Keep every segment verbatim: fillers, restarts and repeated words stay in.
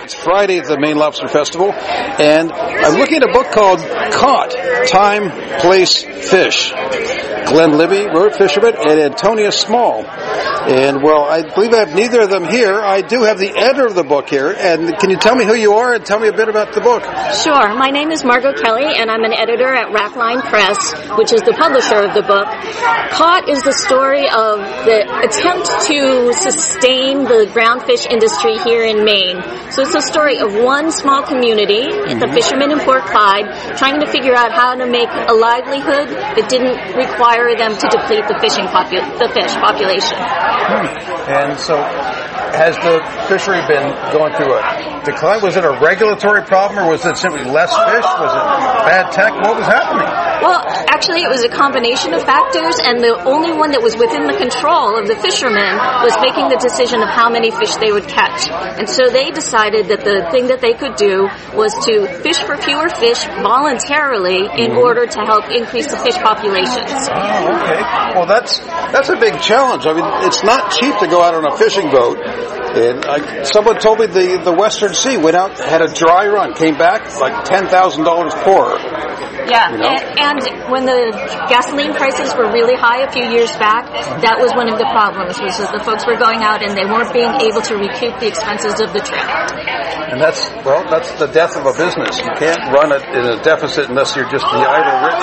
It's Friday at the Maine Lobster Festival, and I'm looking at a book called Caught, Time, Place, Fish. Glenn Libby wrote Fisherman, and Antonia Small. And, well, I believe I have neither of them here. I do have the editor of the book here, and can you tell me who you are and tell me a bit about the book? Sure. My name is Margot Kelly, and I'm an editor at Rackline Press, which is the publisher of the book. Caught is the story of the attempt to sustain the groundfish industry here in Maine. So it's a story of one small community, mm-hmm. the fishermen in Port Clyde, trying to figure out how to make a livelihood that didn't require them to deplete the fishing popu- the fish population. Hmm. And so, has the fishery been going through a decline? Was it a regulatory problem, or was it simply less fish? Was it bad tech? What was happening? Well, actually, it was a combination of factors, and the only one that was within the control of the fishermen was making the decision of how many fish they would catch. And so they decided that the thing that they could do was to fish for fewer fish voluntarily in mm-hmm. order to help increase the fish populations. Oh, okay. Well, that's that's a big challenge. I mean, it's not cheap to go out on a fishing boat. And I, someone told me the, the Western Sea went out, had a dry run, came back like ten thousand dollars poorer. Yeah, you know? and, and when the gasoline prices were really high a few years back, that was one of the problems, was that the folks were going out and they weren't being able to recoup the expenses of the trip. And that's, well, that's the death of a business. You can't run it in a deficit unless you're just the idle rich.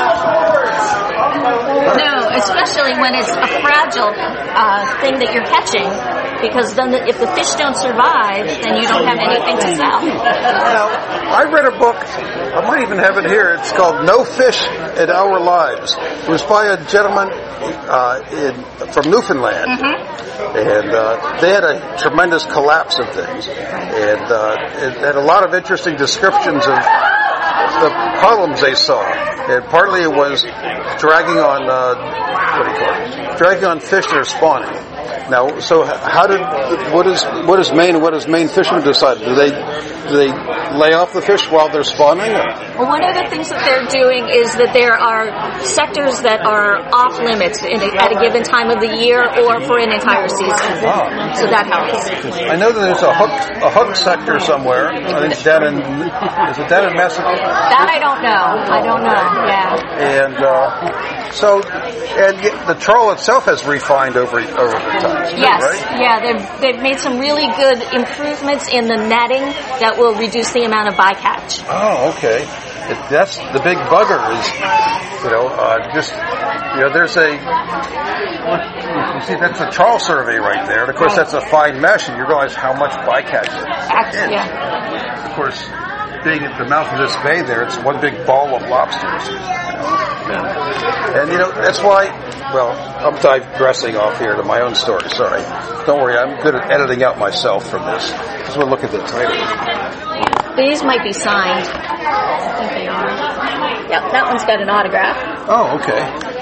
No, especially when it's a fragile uh, thing that you're catching, because then the, if the fish don't survive, then you don't have anything to sell. Now, I read a book, I might even have it here, it's called No Fish in Our Lives. It was by a gentleman uh, in, from Newfoundland, mm-hmm. and uh, they had a tremendous collapse of things, and uh, it had a lot of interesting descriptions of the problems they saw. And partly it was dragging on, uh, what do you call it? Dragging on fish that are spawning. Now, so how did, what is, what is Maine, what does Maine fishermen decide? Do they, do they lay off the fish while they're spawning? Or? Well, one of the things that they're doing is that there are sectors that are off limits in a, at a given time of the year or for an entire season. Oh. So that helps. I know that there's a hook, a hook sector somewhere. I think it's down in, is it down in Massachusetts? That I don't know. I don't know. Yeah. And, uh, so, and the trawl itself has refined over, over the time. Yes, right? yeah, they've, they've made some really good improvements in the netting that will reduce the amount of bycatch. Oh, okay. It, that's the big bugger is, you know, uh, just, you know, there's a, you see, that's a trawl survey right there. And of course, that's a fine mesh, and you realize how much bycatch is. Yeah. Of course, being at the mouth of this bay there, it's one big ball of lobsters. You know? And, you know, that's why, well, I'm digressing off here to my own story, sorry. Don't worry, I'm good at editing out myself from this. Just want to look at the title. These might be signed. I think they are. Yep, that one's got an autograph. Oh, okay.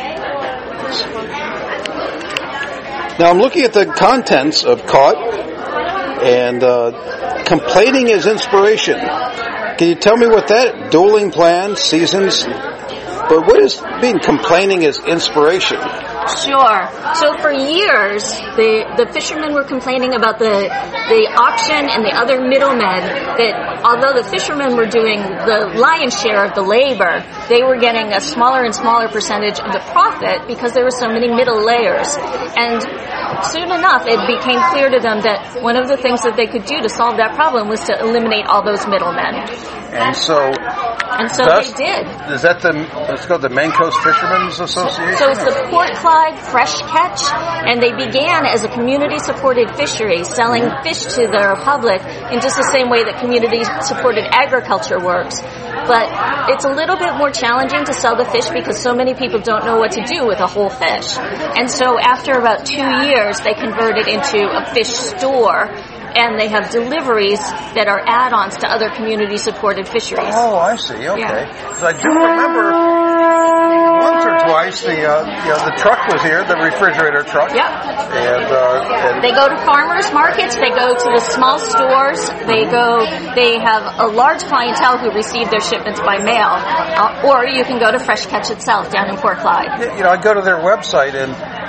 Now I'm looking at the contents of Caught, and uh, complaining is inspiration. Can you tell me what that, dueling plans, seasons, but what is being complaining is inspiration? Sure. So for years, the the fishermen were complaining about the the auction and the other middlemen, that although the fishermen were doing the lion's share of the labor, they were getting a smaller and smaller percentage of the profit because there were so many middle layers. And soon enough, it became clear to them that one of the things that they could do to solve that problem was to eliminate all those middlemen. And so... And so Thus, they did. Is that the, it's called the Maine Coast Fishermen's Association? So it's the Port Clyde Fresh Catch, and they began as a community-supported fishery, selling fish to their public in just the same way that community-supported agriculture works. But it's a little bit more challenging to sell the fish because so many people don't know what to do with a whole fish. And so after about two years, they converted into a fish store, and they have deliveries that are add-ons to other community-supported fisheries. Oh, I see. Okay. Yeah. So I do remember once or twice the uh, you know the truck was here, the refrigerator truck. Yep. And, uh, and they go to farmers markets. They go to the small stores. They go. They have a large clientele who receive their shipments by mail, uh, or you can go to Fresh Catch itself down in Port Clyde. You know, I go to their website and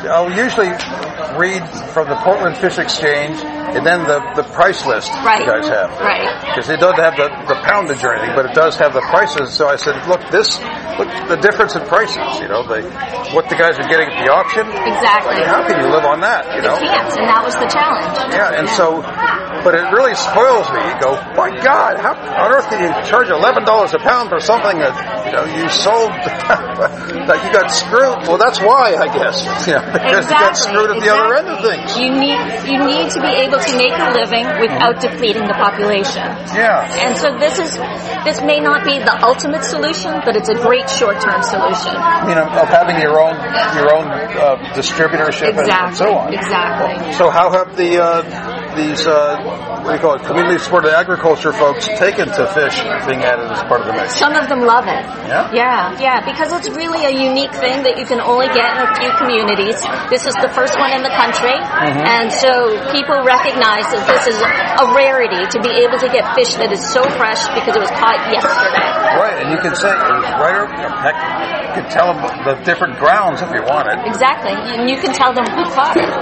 I'll usually read from the Portland Fish Exchange and then the, the price list right. you guys have. Right. Because it doesn't have the, the poundage or anything, but it does have the prices. So I said, look, this, look, the difference in prices, you know, the, what the guys are getting at the auction. Exactly. Like, how can you live on that, you know? You can't, and that was the challenge. Yeah, and so, but it really spoils me. You go, my God, how on earth can you charge eleven dollars a pound for something that, you know, you sold, that you got screwed? Well, that's why, I guess. You know, because exactly. you got screwed at the exactly. other end of things. You need, you need to be able to make a living without depleting the population. Yeah. And so this is, this may not be the ultimate solution, but it's a great short-term solution. You know, of having your own, your own uh, distributorship exactly. and so on. Exactly. So how have the, uh, these, uh, what do you call it, community supported agriculture folks taken to fish being added as part of the mix? Some of them love it. Yeah? Yeah, yeah, because it's really a unique thing that you can only get in a few communities. This is the first one in the country, mm-hmm. and so people recognize that this is a rarity to be able to get fish that is so fresh because it was caught yesterday. Right, and you can say, it was right over, heck, you can tell them the different grounds if you wanted. Exactly, and you can tell them who caught it.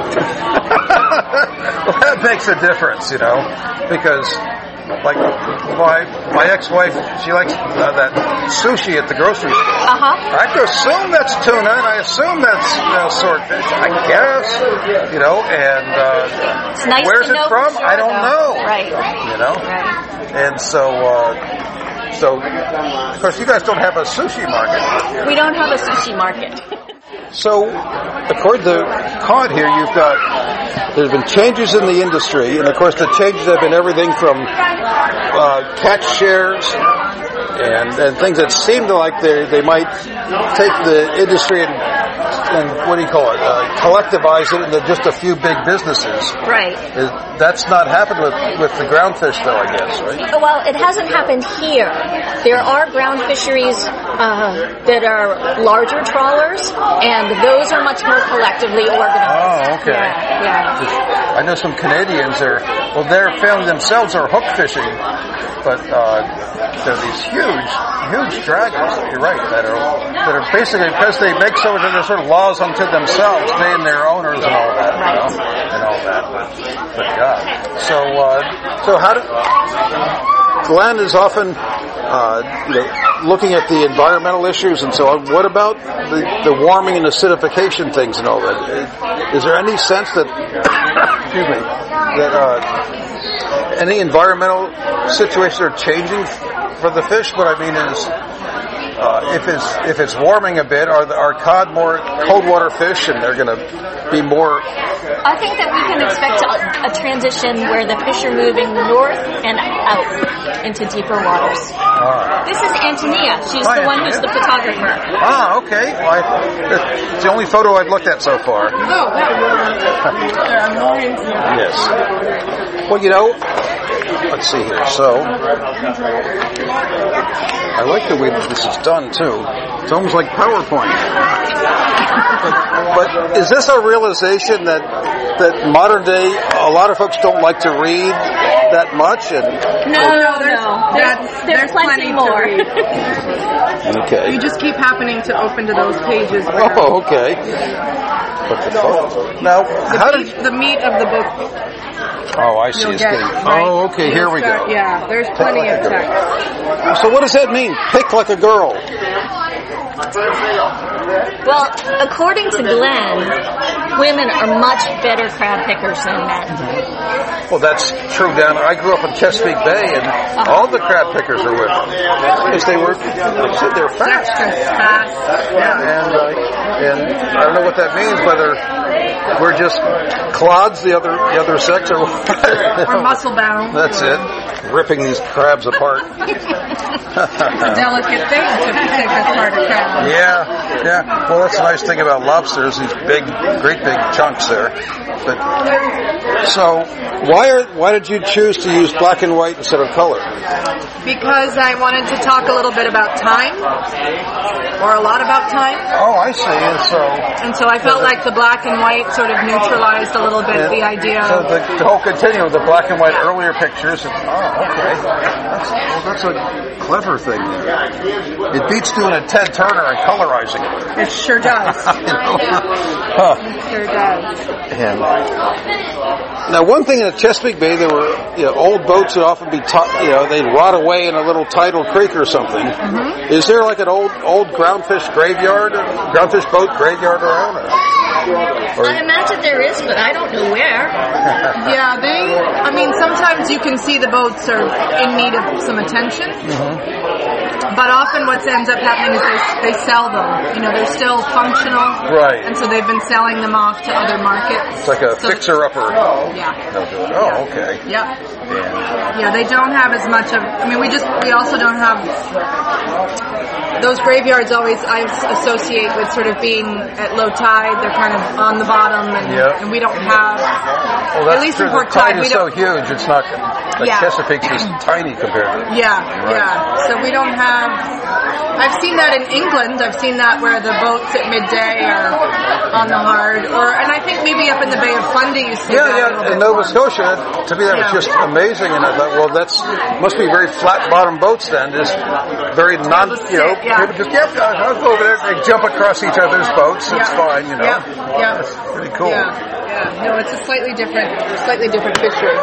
Well, that makes a difference, you know, because like my my ex-wife, she likes uh, that sushi at the grocery store. Uh-huh. I assume that's tuna, and I assume that's you know, swordfish, I guess, you know, and uh, it's nice where's to it know from? for sure, I don't though. know. Right. You know? Right. And so, uh, so, of course, you guys don't have a sushi market. We don't have a sushi market. So, according to Cod here, you've got, there's been changes in the industry, and of course the changes have been everything from uh, catch shares and, and things that seem to like they they might take the industry and, and what do you call it, uh, collectivize it into just a few big businesses. Right. That's not happened with, with the ground fish, though, I guess, right? Well, it hasn't happened here. There are ground fisheries uh, that are larger trawlers, and those are much more collectively organized. Oh, okay. Yeah, yeah. I know some Canadians are, well, they're family themselves are hook fishing, but uh, they're these huge, huge dragons, you're right, that are, that are basically, because they make so many sort of laws unto themselves, they and their owners and all that, you know, and all that. But, but God. So, uh, so how do, Glenn is often, uh, you know, looking at the environmental issues and so on. What about the, the warming and acidification things and all that? Is there any sense that, excuse me, that uh, any environmental situations are changing for the fish? What I mean is, uh, if it's if it's warming a bit, are the, are cod more cold water fish, and they're going to be more? I think that we can expect a, a transition where the fish are moving north and out into deeper waters. Ah. This is Antonia. She's Hi, the one Antonia. who's the photographer. Ah, okay. Well, I, it's the only photo I've looked at so far. Oh, wow. Yes. Well, you know, let's see here. So, I like the way that this is done, too. It's almost like PowerPoint. but, but is this a realization that that modern day, a lot of folks don't like to read that much? And No, no, no. There's, there's, there's plenty, plenty more. Okay. You just keep happening to open to those pages. Oh, okay. But the photo. Now, the how meat, did the meat of the book? Oh, I see. It's Get, getting. right? Oh, okay. Here we start, go. Yeah, there's Pick plenty like of text. So, what does that mean? Pick like a girl. Well, according to Glenn, women are much better crab pickers than men. Well, that's true down. I grew up in Chesapeake Bay, and uh-huh. all the crab pickers are women because they were they said they're fast. Fast. Yeah, and uh, and I don't know what that means. Whether we're just clods, the other the other sex, or or muscle bound. That's it. Ripping these crabs apart. A delicate thing to pick apart a crab. Yeah, yeah. Well, that's the nice thing about lobsters, these big, great big chunks there. But so, why are why did you choose to use black and white instead of color? Because I wanted to talk a little bit about time, or a lot about time. Oh, I see. And so, and so I felt like the black and white sort of neutralized a little bit and, the idea. So the, the whole continuum, the black and white earlier pictures. And, oh, okay. That's, well, that's a clever thing there. It beats doing a Ted Turner and colorizing It sure does. Huh. It sure does. And now, one thing in the Chesapeake Bay, there were you know, old boats that often be, t- you know, they'd rot away in a little tidal creek or something. Mm-hmm. Is there like an old old groundfish graveyard, groundfish boat graveyard around? Or, or I imagine there is, but I don't know where. Yeah, they, I mean, sometimes you can see the boats are in need of some attention. Mm-hmm. But often what ends up happening is they, they sell them. You know, they're still functional. Right. And so they've been selling them off to other markets. It's like a so fixer-upper. Yeah. Oh, okay. Yep. Yeah. Yeah, they don't have as much of, I mean, we just, we also don't have, those graveyards always I associate with sort of being at low tide. They're kind of on the bottom, and, yep. and we don't have, well, that's at least true. in Port the tide Clyde, we is so don't. huge, it's not, like Yeah. Chesapeake's is tiny compared to Yeah, right. yeah. So we don't have, I've seen that in England. I've seen that where the boats at midday are on the hard, or, and I think maybe up in the Bay of Fundy you see Yeah, that a yeah, little in bit Nova more. Scotia, to me that Yeah. was just amazing, and I thought, well, that's must be very flat-bottom boats then, just very non, you know, Yeah. people just, yep, I'll go over there, they jump across each other's boats, it's Yeah. fine, you know. Yeah, yeah. That's pretty cool. Yeah, yeah. No, it's a slightly different, slightly different fishery.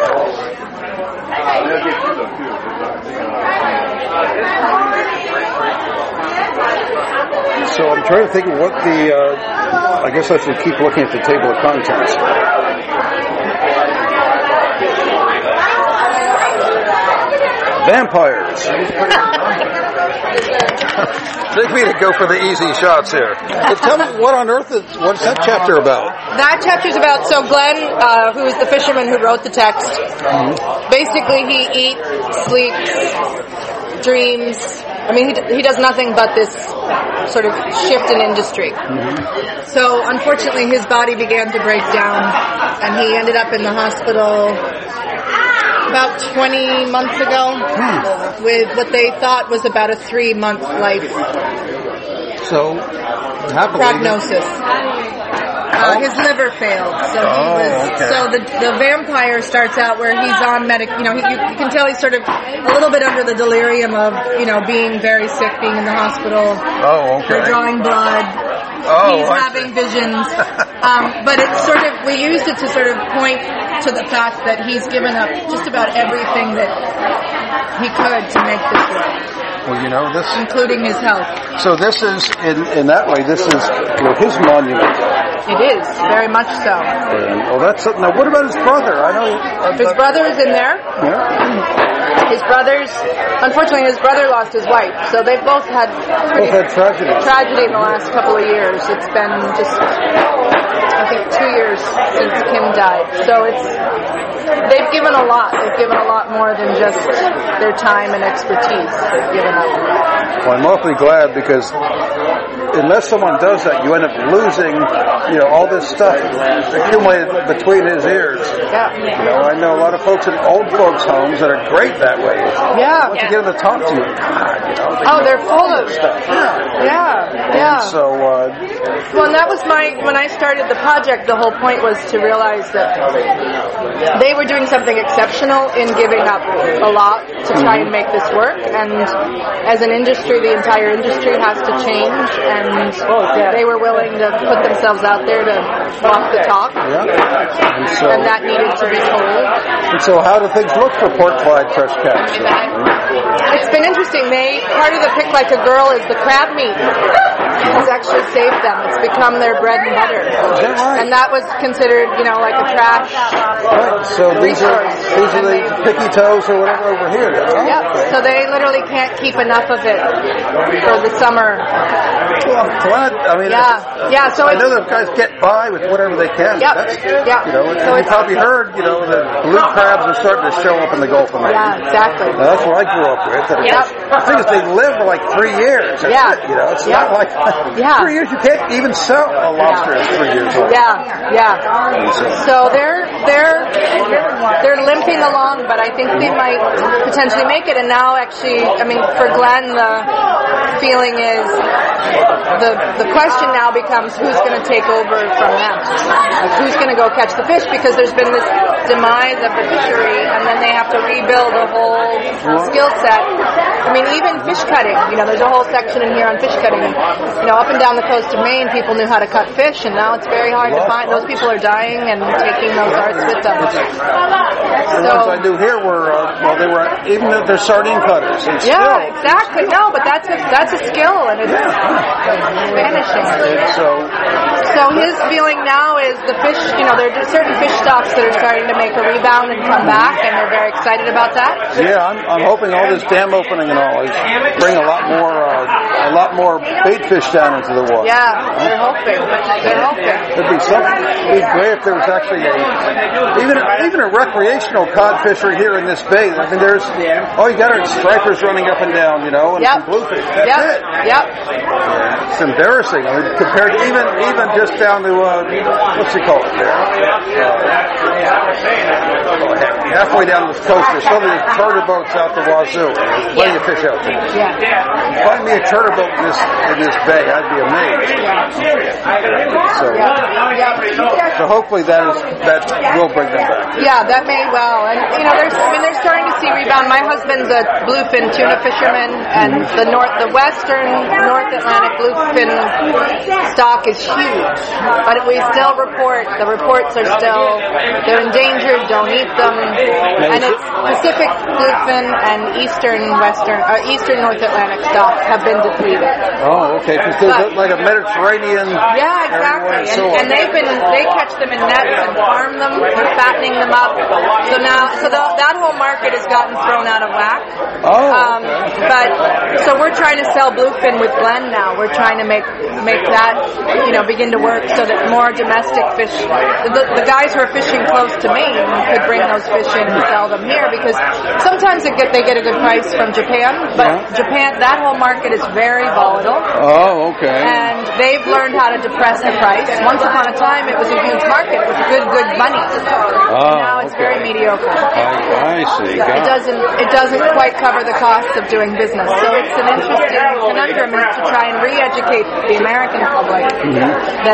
So I'm trying to think of what the, uh, I guess I should keep looking at the table of contents. Vampires. Take me to go for the easy shots here. But tell me, what on earth is, what's that chapter about? That chapter's about, so Glenn, uh, who is the fisherman who wrote the text, mm-hmm. basically he eats, sleeps, dreams. I mean, he, he does nothing but this sort of shift in industry. Mm-hmm. So unfortunately his body began to break down, and he ended up in the hospital about twenty months ago hmm. with what they thought was about a three-month life so, prognosis. Uh, his liver failed, so he oh, was. Okay. So the the vampire starts out where he's on medic. You know, he, you, you can tell he's sort of a little bit under the delirium of you know being very sick, being in the hospital. Oh, okay. They're drawing blood. Oh, he's I having see. visions. Um, but it's sort of we used it to sort of point to the fact that he's given up just about everything that he could to make this work. Well, you know this, including his health. So this is in in that way. This is you know, his monument. It is very much so. And, well, that's now. What about his brother? I know uh, his brother is in there. Yeah. His brothers, unfortunately, his brother lost his wife, so they've both had both had tragedy. Tragedy in the last couple of years. It's been just, I think, two years since Kim died. So it's they've given a lot. They've given a lot more than just their time and expertise. They've given up. Well, I'm awfully glad because unless someone does that, you end up losing, you know, all this stuff accumulated between his ears. Yeah. You know, I know a lot of folks in old folks' homes that are great that way. Yeah. Once you get them to talk to you, God, you know. They oh, they're full of stuff. Yeah. Yeah. Yeah. And so, uh, well, and that was my, when I started the project, the whole point was to realize that they were doing something exceptional in giving up a lot to try and make this work. And as an industry, the entire industry has to change, and they were willing to put themselves out there to walk the talk. Yeah. And, so, and that needed to be told. And so how do things look for Port Clyde Fresh Catch? It's been interesting. They part of the Pick Like a Girl is the crab meat has actually saved them. It's become their bread and butter. Is that right? And that was considered, you know, like a trash right. So these are these are the picky toes or whatever over here. Oh, yep. okay. So they literally can't keep enough of it for the summer. Well, I'm glad. I mean, yeah, yeah. So I know that guys get by with whatever they can. Yep. That's, yep. You know, and so you probably heard, you know, the blue crabs are starting to show up in the Gulf of Maine. Yeah, exactly. Now, that's what I grew up with. And Yep. The thing is, they live for like three years. That's yeah. it, you know, it's yep. not like yeah. three years. You can't even sell a lobster yeah. at three years old. Yeah, yeah. So they're they're they're limping along, but I think they might potentially make it. And now, actually, I mean, for Glenn, the feeling is the the question now becomes who's going to take over from them, like who's going to go catch the fish, because there's been this demise of the fishery, and then they have to rebuild a whole skill set. I mean, even fish cutting. You know, there's a whole section in here on fish cutting. And, you know, up and down the coast of Maine, people knew how to cut fish, and now it's very hard to find. Those people are dying and taking those arts with them. The So, ones I knew here were, uh, well, they were, even though they're sardine cutters. And yeah, still, exactly. No, but that's a, that's a skill, and it's vanishing. and so, So his feeling now is the fish, you know, there are certain fish stocks that are starting to make a rebound and come back, and they're very excited about that. yeah, I'm, I'm hoping all this dam opening and all is bring a lot more, uh, a lot more bait fish down into the water. Yeah, they're hoping. They're hoping. It'd be something. It'd be great if there was actually a even even a recreational cod fishery here in this bay. I mean, there's all you got are stripers running up and down, you know, and Yep. some bluefish. That's Yep. it. Yep. It's embarrassing. I mean, compared to even even just down to uh, what's it called there? Uh, halfway down the coast, there's so many charter boats out the wazoo. There's plenty of fish out there. Yeah. Find me a charter boat in this in this bay, I'd be amazed. So, so hopefully that is that will bring them back. Yeah, that may well. And, you know, there's, I mean, they're starting to see rebound. My husband's a bluefin tuna fisherman, and the north, the western North Atlantic bluefin stock is huge. But we still report, the reports are still, they're endangered, don't eat them. And it's Pacific bluefin and eastern western, uh, eastern North Atlantic stock have been depleted. Oh, okay. Because there's like a Mediterranean. Yeah, exactly. And, and they've been, they catch them in nets and farm them, they're fattening them up. So now, so the, that whole market has gotten thrown out of whack. Oh, Um, but, so we're trying to sell bluefin with Glenn now. We're trying to make, make that, you know, begin to work so that more domestic fish, the, the guys who are fishing close to Maine could bring those fish in and sell them here, because sometimes they get, they get a good price from Japan, but Yeah. Japan, that whole market is very volatile. Oh, okay. And they've learned how to depress the price. Once upon a time, it was a huge market with good, good money. Oh, now it's okay. very mediocre. I, I see. It Got it. doesn't. It doesn't quite cover the cost of doing business. So it's an interesting conundrum is to try and re-educate the American public that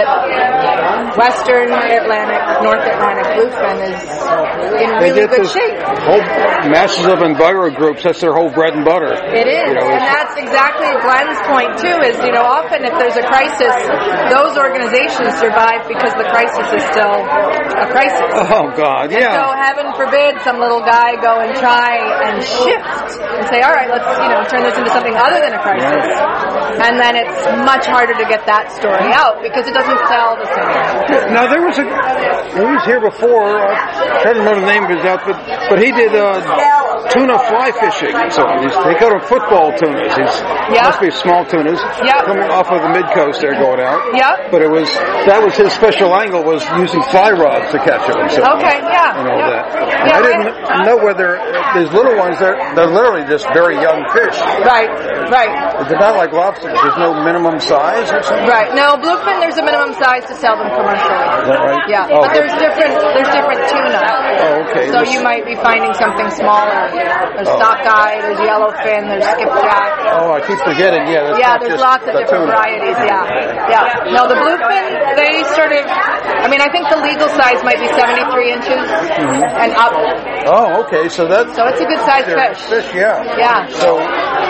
Western Atlantic, North Atlantic bluefin is in They really get good this shape. whole masses of enviro groups. That's their whole bread and butter. It is, You know, and it's- that's exactly Glenn's point too. Is you know often if there's a crisis, those organizations survive because the crisis is still a crisis. Oh God, And so yeah. heaven forbid some little guy go and try and shift and say, all right, let's you know turn this into something other than a crisis. And then it's much harder to get that story out because it doesn't sell the same. Now there was a he was here before. I can't remember the name of his outfit, but he did uh, tuna fly fishing. So he's, they call them football tunas. He's Yeah. must be small tunas Yeah. coming off of the mid coast. They're going out. Yep. But it was that was his special angle was using fly rods to catch them. So, Okay, yeah. and all yeah. that. And Yeah, I didn't right. know whether these little ones they're they're literally just very young fish. Right, right. They're not like lobsters. There's no minimum size or something. Right. No, bluefin, there's a minimum size to sell them commercially. Is that right? Yeah. Oh, But there's different there's different tuna. Oh, okay. So you might be finding something smaller. There's Oh. sockeye, there's yellowfin, there's skipjack. Oh, I keep forgetting. Yeah, that's Yeah, not there's just lots of the different tuna. varieties, yeah. Yeah. No, the bluefin, they sort of, I mean, I think the legal size might be seventy-three inches and up. Oh, okay. So that's So it's a good sized they're fish. fish, yeah. Yeah. So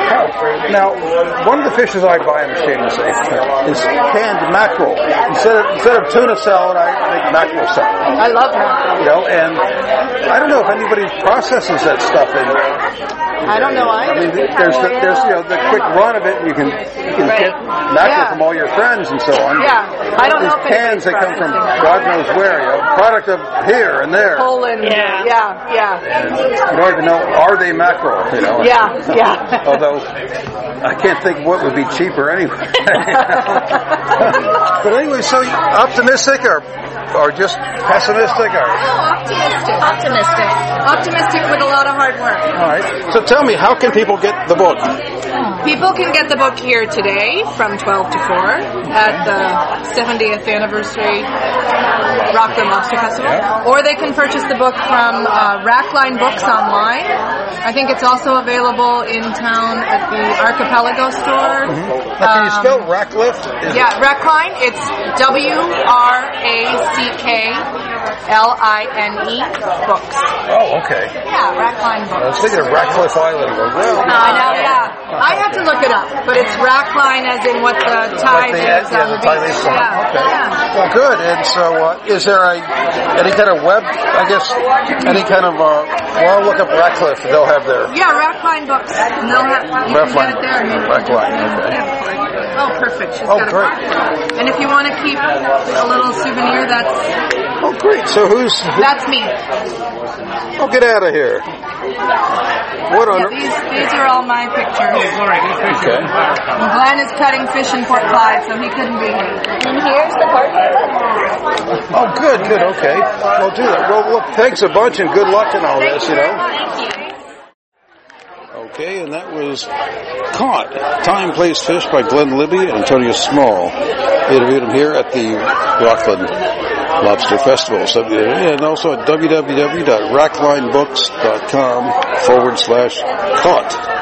now, one of the fishes I buy, I'm ashamed to say, is canned mackerel. Instead of instead of tuna salad, I make mackerel salad. I love mackerel. You know, and I don't know if anybody processes that stuff in. I don't know I either. mean, there's the, there's you know the quick run of it. You can you can get mackerel Yeah. from all your friends and so on. Yeah. I don't These know if cans anybody's that come from processing. God knows where, you know, product of here and there. Poland. Yeah. Yeah, yeah. You don't even know, are they mackerel, you know? Yeah, yeah. Although, I can't think what would be cheaper anyway. But anyway, so optimistic or, or just pessimistic? Or, Optimistic. Optimistic. Optimistic with a lot of hard work. all right. So tell me, how can people get the book? People can get the book here today from twelve to four at the seventieth anniversary Rockland Lobster Festival. Or they can purchase the book from uh, Rackline Books online. I think it's also available in town at the Archipelago store. Now, can you Um, spell Rackliff? Is Yeah, Rackline. It's W R A C K L I N E books. Oh, okay. Yeah, Rackline I was books. thinking of Ratcliffe Island. But well, I know, yeah. I have to look it up, but it's Rackline as in what the tide the, is yeah, on the the tide beach. is on. Yeah, Okay. yeah. Well, good. And so, uh, is there a any kind of web? I guess any kind of. Uh, well, I'll look up Ratcliffe. And they'll have their Yeah, Rackline books. And they'll have, you can Rackline. get it there. Rackline. Okay. Yeah. Oh, perfect. She's Oh, got great. it. And if you want to keep a little souvenir, that's Oh, great. So who's? Who, that's me. oh, get out of here. What on? Yeah, these these are all my pictures. Okay. And Glenn is cutting fish in Port Clyde, so he couldn't be here. And here's the partner book. Oh, good, good. Okay. We'll do that. Well, look, thanks a bunch and good luck in all this. You know. Thank you. Okay, and that was Caught, Time, Place, Fish by Glenn Libby and Antonio Small. We interviewed him here at the Rockland Lobster Festival. So, and also at www.racklinebooks.com forward slash caught.